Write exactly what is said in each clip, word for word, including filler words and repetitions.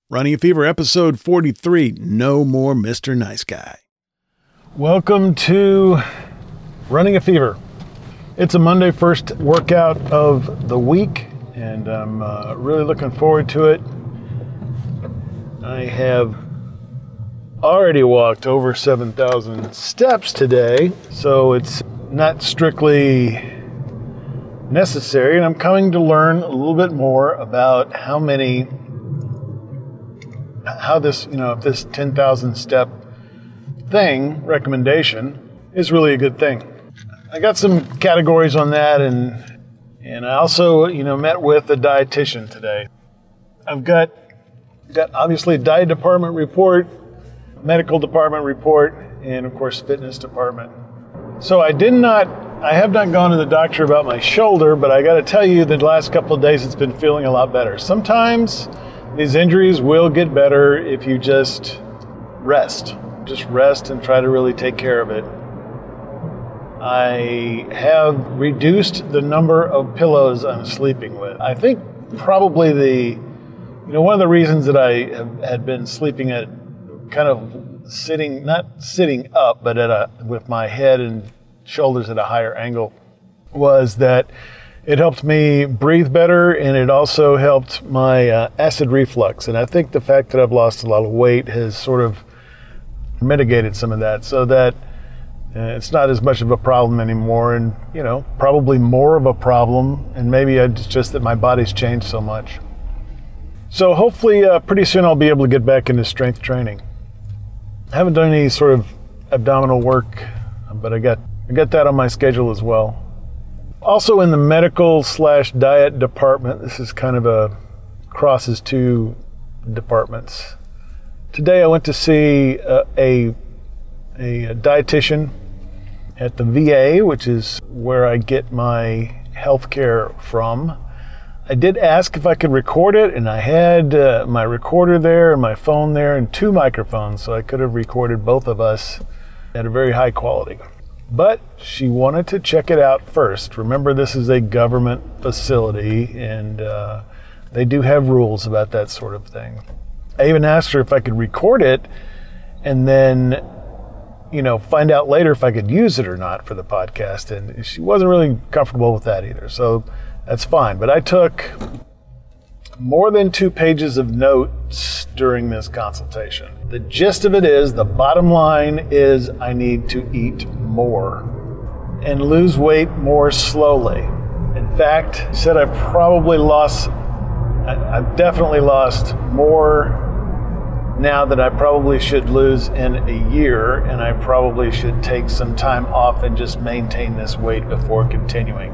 Running a Fever, episode forty-three, No More Mister Nice Guy. Welcome to Running a Fever. It's a Monday first workout of the week, and I'm uh, really looking forward to it. I have already walked over seven thousand steps today, so it's not strictly necessary, and I'm coming to learn a little bit more about how many how this, you know, if this ten thousand step thing, recommendation, is really a good thing. I got some categories on that, and and I also, you know, met with a dietitian today. I've got, got obviously a diet department report, medical department report, and of course fitness department. So I did not, I have not gone to the doctor about my shoulder, but I got to tell you the last couple of days it's been feeling a lot better. Sometimes these injuries will get better if you just rest. Just rest and try to really take care of it. I have reduced the number of pillows I'm sleeping with. I think probably the, you know, one of the reasons that I have, had been sleeping at kind of sitting, not sitting up, but at a, with my head and shoulders at a higher angle, was that it helped me breathe better, and it also helped my uh, acid reflux. And I think the fact that I've lost a lot of weight has sort of mitigated some of that, so that uh, it's not as much of a problem anymore, and, you know, probably more of a problem, and maybe it's just that my body's changed so much. So hopefully uh, pretty soon I'll be able to get back into strength training. I haven't done any sort of abdominal work, but I got I got that on my schedule as well. Also in the medical slash diet department, this is kind of a crosses two departments. Today I went to see a, a, a dietitian at the V A, which is where I get my health care from. I did ask if I could record it, and I had uh, my recorder there and my phone there and two microphones, so I could have recorded both of us at a very high quality. But she wanted to check it out first. Remember, this is a government facility, and uh, they do have rules about that sort of thing. I even asked her if I could record it and then, you know, find out later if I could use it or not for the podcast. And she wasn't really comfortable with that either. So that's fine. But I took more than two pages of notes during this consultation. The gist of it is, the bottom line is, I need to eat more and lose weight more slowly. In fact, she said I probably lost, I've definitely lost more now than I probably should lose in a year, and I probably should take some time off and just maintain this weight before continuing.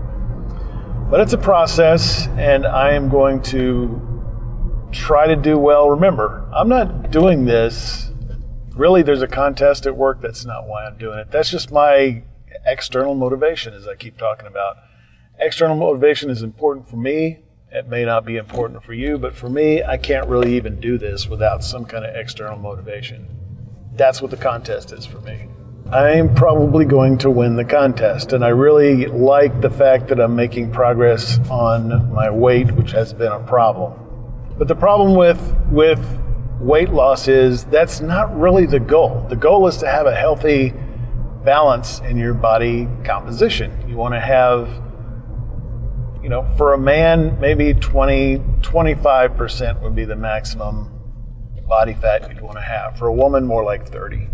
But it's a process, and I am going to try to do well. Remember, I'm not doing this, really there's a contest at work, that's not why I'm doing it. That's just my external motivation, as I keep talking about. External motivation is important for me. It may not be important for you, but for me, I can't really even do this without some kind of external motivation. That's what the contest is for me. I'm probably going to win the contest, and I really like the fact that I'm making progress on my weight, which has been a problem. But the problem with with weight loss is that's not really the goal. The goal is to have a healthy balance in your body composition. You want to have, you know, for a man, maybe twenty, twenty-five percent would be the maximum body fat you'd want to have. For a woman, more like thirty.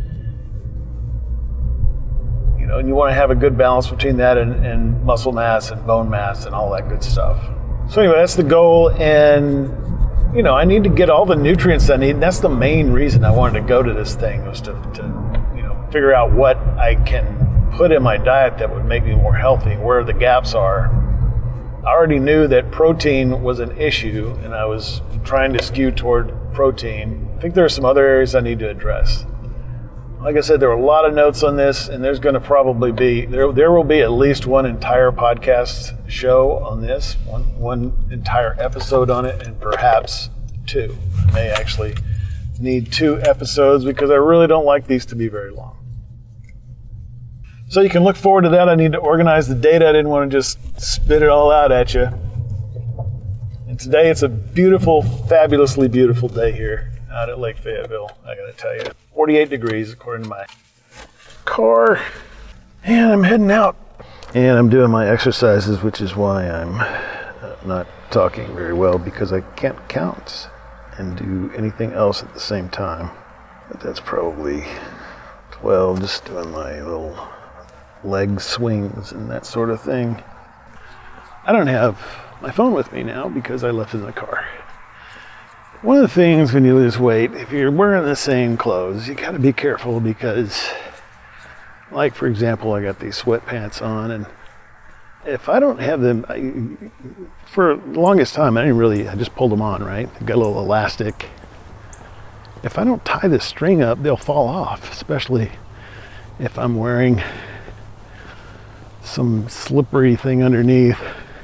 You know, and you want to have a good balance between that and, and muscle mass and bone mass and all that good stuff. So anyway, that's the goal, and, you know, I need to get all the nutrients I need, and that's the main reason I wanted to go to this thing, was to, to, you know, figure out what I can put in my diet that would make me more healthy, where the gaps are. I already knew that protein was an issue, and I was trying to skew toward protein. I think there are some other areas I need to address. Like I said, there are a lot of notes on this, and there's going to probably be, there there will be at least one entire podcast show on this, one, one entire episode on it, and perhaps two. I may actually need two episodes because I really don't like these to be very long. So you can look forward to that. I need to organize the data. I didn't want to just spit it all out at you. And today it's a beautiful, fabulously beautiful day here out at Lake Fayetteville, I gotta tell you. forty-eight degrees according to my car. And I'm heading out. And I'm doing my exercises, which is why I'm not talking very well, because I can't count and do anything else at the same time. But that's probably twelve, just doing my little leg swings and that sort of thing. I don't have my phone with me now because I left it in the car. One of the things when you lose weight, if you're wearing the same clothes, you gotta be careful because, like for example, I got these sweatpants on, and if I don't have them, I, for the longest time, I didn't really, I just pulled them on, right? They've got a little elastic. If I don't tie the string up, they'll fall off, especially if I'm wearing some slippery thing underneath.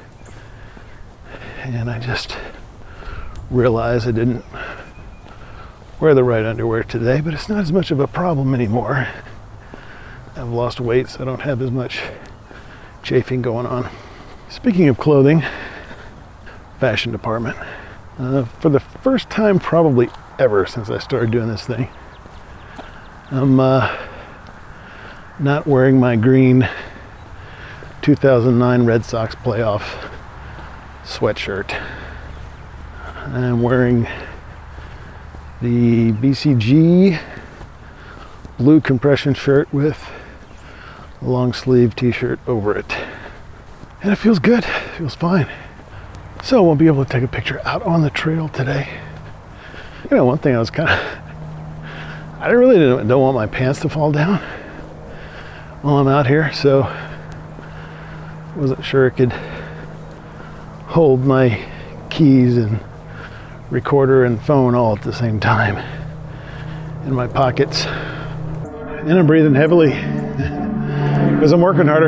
And I just realized I didn't wear the right underwear today, but it's not as much of a problem anymore. I've lost weight, so I don't have as much chafing going on. Speaking of clothing, fashion department. Uh, for the first time probably ever since I started doing this thing, I'm uh, not wearing my green two thousand nine Red Sox playoff sweatshirt. I'm wearing the B C G blue compression shirt with a long sleeve t-shirt over it. And it feels good, it feels fine. So we'll be able to take a picture out on the trail today. You know, one thing I was kind of, I really don't, don't want my pants to fall down while I'm out here, so wasn't sure it could hold my keys and recorder and phone all at the same time in my pockets. And I'm breathing heavily because I'm working harder.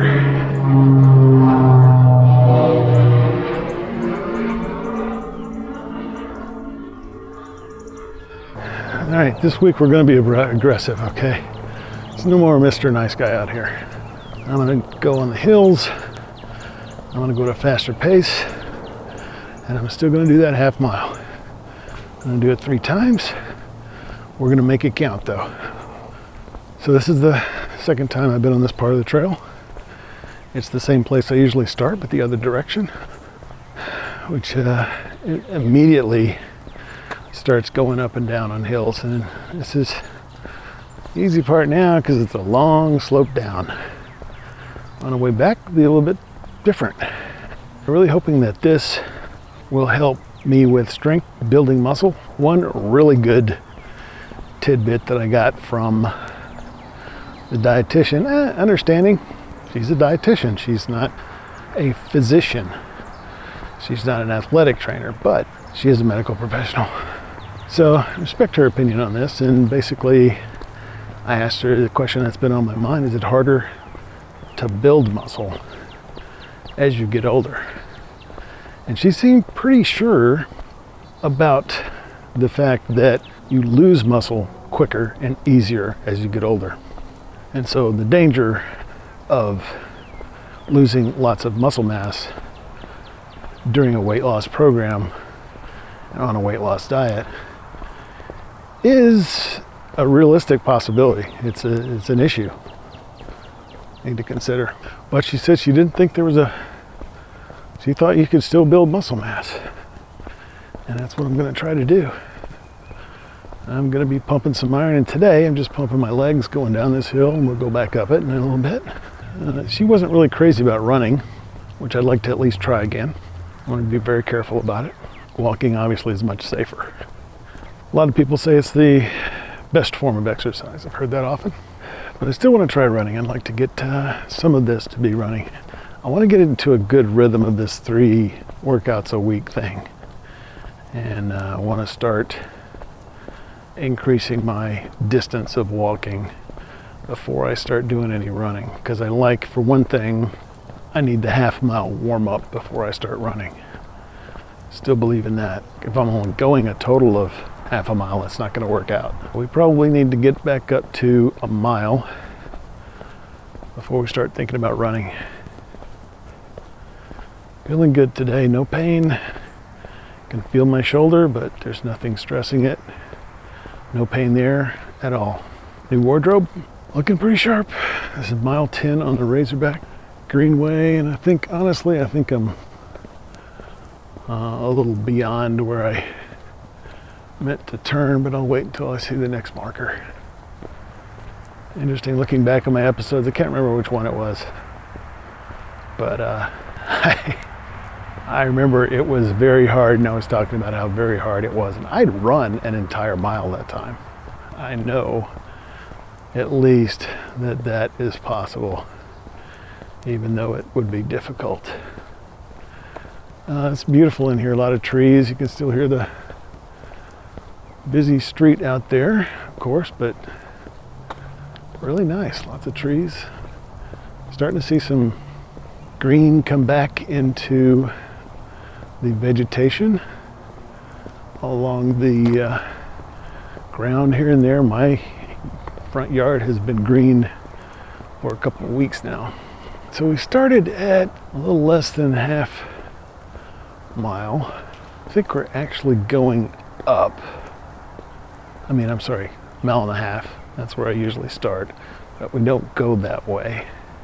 All right, this week we're going to be aggressive, okay? There's no more Mister Nice Guy out here. I'm going to go on the hills. I'm going to go at a faster pace. And I'm still going to do that half mile. I'm going to do it three times. We're going to make it count, though. So this is the second time I've been on this part of the trail. It's the same place I usually start, but the other direction, which uh, immediately starts going up and down on hills. And this is the easy part now because it's a long slope down. On the way back, it'll be a little bit different. I'm really hoping that this will help me with strength, building muscle. One really good tidbit that I got from the dietitian, eh, understanding she's a dietitian, she's not a physician, she's not an athletic trainer, but she is a medical professional. So I respect her opinion on this, and basically I asked her the question that's been on my mind: is it harder to build muscle as you get older? And she seemed pretty sure about the fact that you lose muscle quicker and easier as you get older. And so the danger of losing lots of muscle mass during a weight loss program and on a weight loss diet is a realistic possibility. It's a it's an issue you need to consider. But she said she didn't think there was a She thought you could still build muscle mass. And that's what I'm going to try to do. I'm going to be pumping some iron, and today I'm just pumping my legs going down this hill, and we'll go back up it in a little bit. Uh, she wasn't really crazy about running, which I'd like to at least try again. I want to be very careful about it. Walking obviously is much safer. A lot of people say it's the best form of exercise. I've heard that often. But I still want to try running. I'd like to get uh, some of this to be running. I want to get into a good rhythm of this three workouts a week thing. And uh, I want to start increasing my distance of walking before I start doing any running. Because I like, for one thing, I need the half mile warm up before I start running. Still believe in that. If I'm only going a total of half a mile, it's not going to work out. We probably need to get back up to a mile before we start thinking about running. Feeling good today, no pain. I can feel my shoulder, but there's nothing stressing it. No pain there at all. New wardrobe, looking pretty sharp. This is mile ten on the Razorback Greenway, and I think, honestly, I think I'm uh, a little beyond where I meant to turn, but I'll wait until I see the next marker. Interesting looking back on my episodes. I can't remember which one it was, but uh, I, I remember it was very hard, and I was talking about how very hard it was, and I'd run an entire mile that time. I know at least that that is possible, even though it would be difficult. Uh, it's beautiful in here, a lot of trees. You can still hear the busy street out there, of course, but really nice, lots of trees. Starting to see some green come back into the vegetation along the uh, ground here and there. My front yard has been green for a couple of weeks now. So we started at a little less than half mile. I think we're actually going up. I mean, I'm sorry, mile and a half. That's where I usually start, but we don't go that way.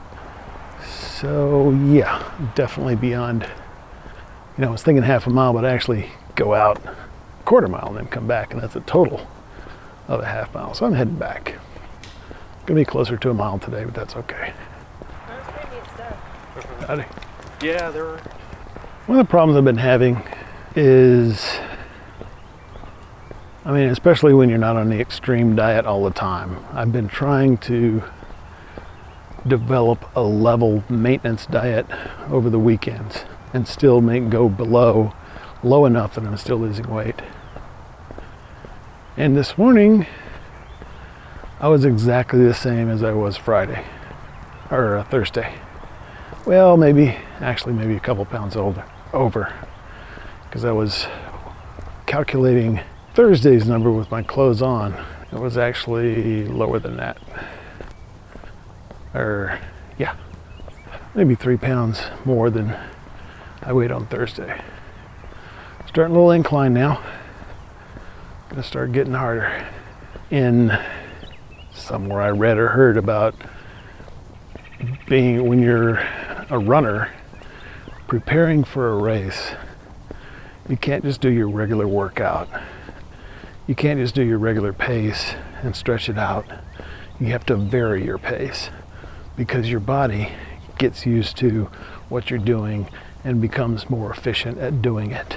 So yeah, definitely beyond, you know, I was thinking half a mile, but I actually go out a quarter mile and then come back, and that's a total of a half mile. So I'm heading back. Gonna be closer to a mile today, but that's okay. That's pretty neat stuff. Howdy. Yeah, there were. One of the problems I've been having is, I mean, especially when you're not on the extreme diet all the time, I've been trying to develop a level maintenance diet over the weekends and still make go below, low enough that I'm still losing weight. And this morning, I was exactly the same as I was Friday, or uh, Thursday. Well, maybe, actually maybe a couple pounds older, over, because I was calculating Thursday's number with my clothes on. It was actually lower than that. Or, yeah, maybe three pounds more than I weighed on Thursday. Starting a little incline now. Gonna start getting harder. In somewhere I read or heard about being, when you're a runner, preparing for a race, you can't just do your regular workout. You can't just do your regular pace and stretch it out. You have to vary your pace because your body gets used to what you're doing and becomes more efficient at doing it.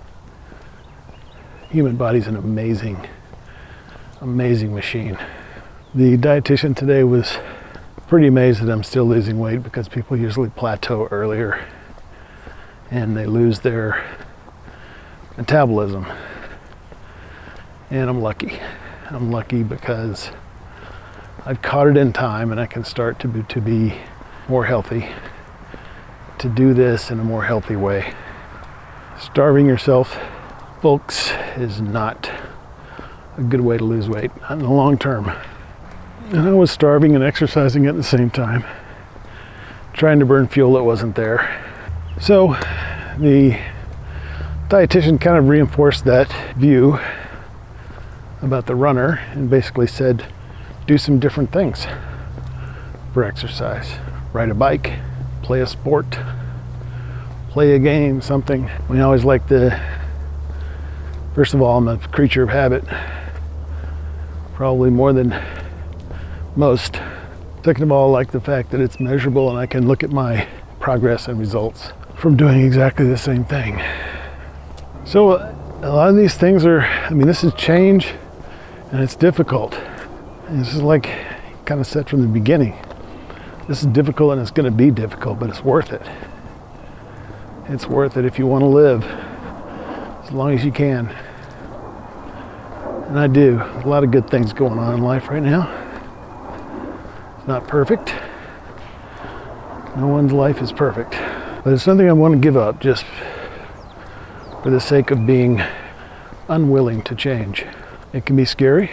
Human body's an amazing, amazing machine. The dietitian today was pretty amazed that I'm still losing weight, because people usually plateau earlier and they lose their metabolism. And I'm lucky. I'm lucky because I've caught it in time, and I can start to be, to be more healthy, to do this in a more healthy way. Starving yourself, folks, is not a good way to lose weight, not in the long term. And I was starving and exercising at the same time, trying to burn fuel that wasn't there. So the dietitian kind of reinforced that view about the runner and basically said, do some different things for exercise. Ride a bike, play a sport, play a game, something. We always like the, first of all, I'm a creature of habit, probably more than most. Second of all, I like the fact that it's measurable and I can look at my progress and results from doing exactly the same thing. So a lot of these things are, I mean, this is change and it's difficult. And this is like kind of said from the beginning. This is difficult and it's going to be difficult, but it's worth it. It's worth it if you want to live as long as you can. And I do. A lot of good things going on in life right now. It's not perfect. No one's life is perfect. But it's something I want to give up just for the sake of being unwilling to change. It can be scary.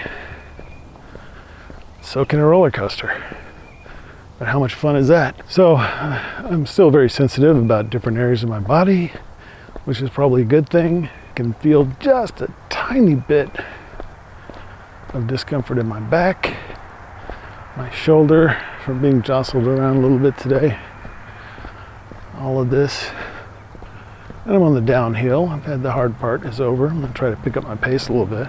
So can a roller coaster. But how much fun is that? So I'm still very sensitive about different areas of my body, which is probably a good thing. I can feel just a tiny bit of discomfort in my back, my shoulder from being jostled around a little bit today. All of this. And I'm on the downhill. I've had the hard part is over. I'm going to try to pick up my pace a little bit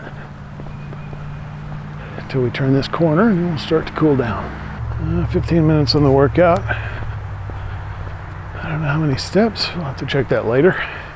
until we turn this corner and then we'll start to cool down. Uh, fifteen minutes on the workout. I don't know how many steps. We'll have to check that later.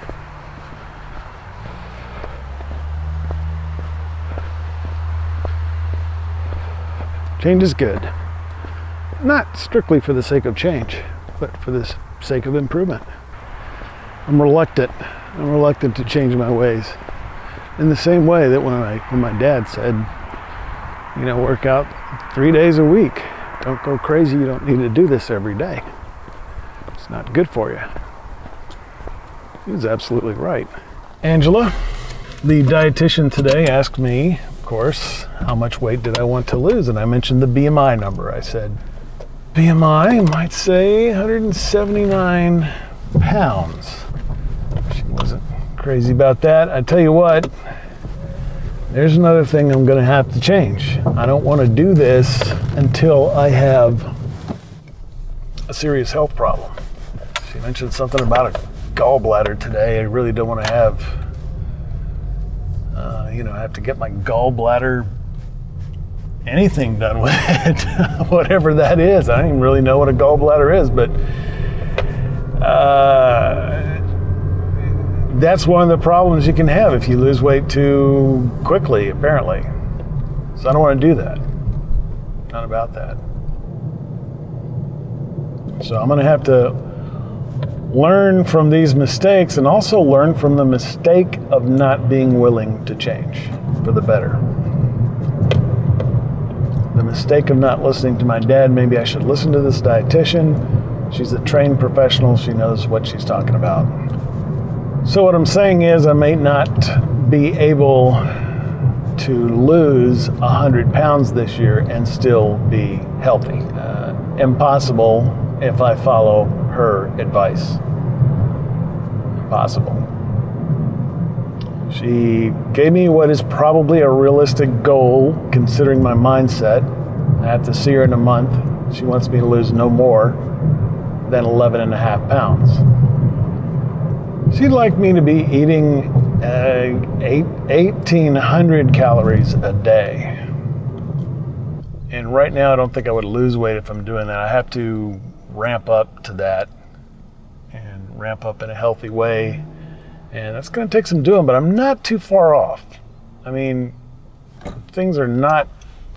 Change is good. Not strictly for the sake of change, but for the sake of improvement. I'm reluctant. I'm reluctant to change my ways. In the same way that when I, when my dad said, you know, work out three days a week. Don't go crazy. You don't need to do this every day. It's not good for you. He was absolutely right. Angela, the dietitian today, asked me, of course, how much weight did I want to lose? And I mentioned the B M I number. I said, B M I might say one hundred seventy-nine pounds. She wasn't crazy about that. I tell you what, there's another thing I'm going to have to change. I don't want to do this until I have a serious health problem. She mentioned something about a gallbladder today. I really don't want to have, uh, you know, I have to get my gallbladder, anything done with it, whatever that is. I don't even really know what a gallbladder is, but uh, that's one of the problems you can have if you lose weight too quickly, apparently. So I don't want to do that. Not about that. So I'm going to have to learn from these mistakes and also learn from the mistake of not being willing to change for the better. The mistake of not listening to my dad, maybe I should listen to this dietitian. She's a trained professional. She knows what she's talking about. So what I'm saying is I may not be able to lose one hundred pounds this year and still be healthy. Uh, impossible if I follow her advice. Impossible. She gave me what is probably a realistic goal considering my mindset. I have to see her in a month. She wants me to lose no more than eleven and a half pounds. She'd like me to be eating uh, eight, eighteen hundred calories a day. And right now I don't think I would lose weight if I'm doing that. I have to ramp up to that and ramp up in a healthy way. And that's going to take some doing, but I'm not too far off. I mean, things are not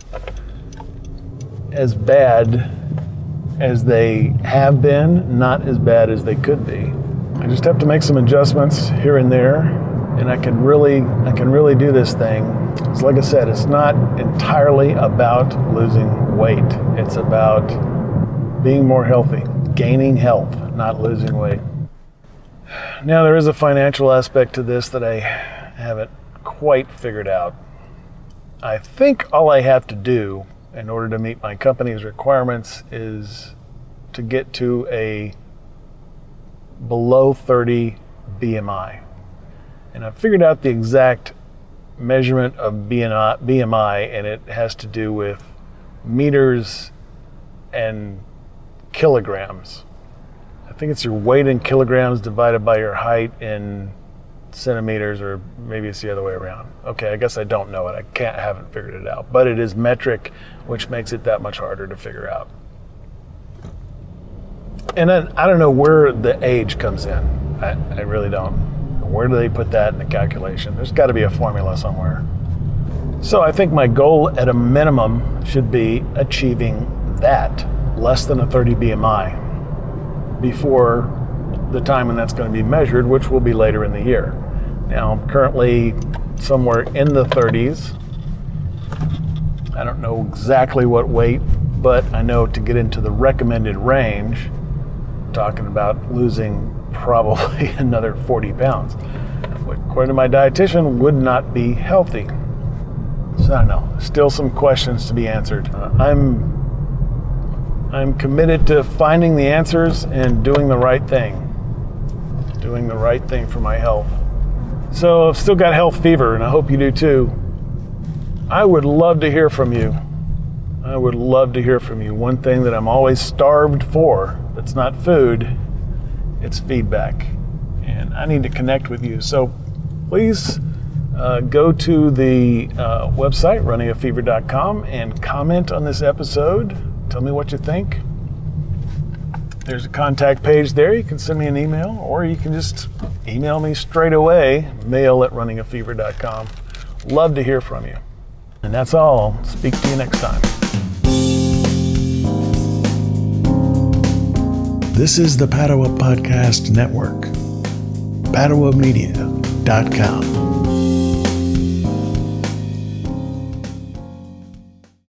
as bad as they have been, not as bad as they could be. I just have to make some adjustments here and there, and I can really, I can really do this thing. It's like I said, it's not entirely about losing weight. It's about being more healthy, gaining health, not losing weight. Now, there is a financial aspect to this that I haven't quite figured out. I think all I have to do in order to meet my company's requirements is to get to a below thirty B M I. And I've figured out the exact measurement of B M I, and it has to do with meters and kilograms. I think it's your weight in kilograms divided by your height in centimeters, or maybe it's the other way around. Okay, I guess I don't know it. I can't, haven't figured it out. But it is metric, which makes it that much harder to figure out. And then I don't know where the age comes in. I, I really don't. Where do they put that in the calculation? There's got to be a formula somewhere. So I think my goal at a minimum should be achieving that, less than a thirty B M I, before the time when that's going to be measured, which will be later in the year. Now, I'm currently somewhere in the thirties. I don't know exactly what weight, but I know to get into the recommended range, talking about losing probably another forty pounds, which according to my dietitian would not be healthy. So I don't know, still some questions to be answered. Uh, I'm I'm committed to finding the answers and doing the right thing. Doing the right thing for my health. So I've still got health fever, and I hope you do too. I would love to hear from you. I would love to hear from you. One thing that I'm always starved for, that's not food, it's feedback. And I need to connect with you. So please uh, go to the uh, website, running a fever dot com, and comment on this episode. Tell me what you think. There's a contact page there. You can send me an email, or you can just email me straight away, mail at running a fever dot com. Love to hear from you. And that's all. I'll speak to you next time. This is the Padua Podcast Network. Padua Media dot com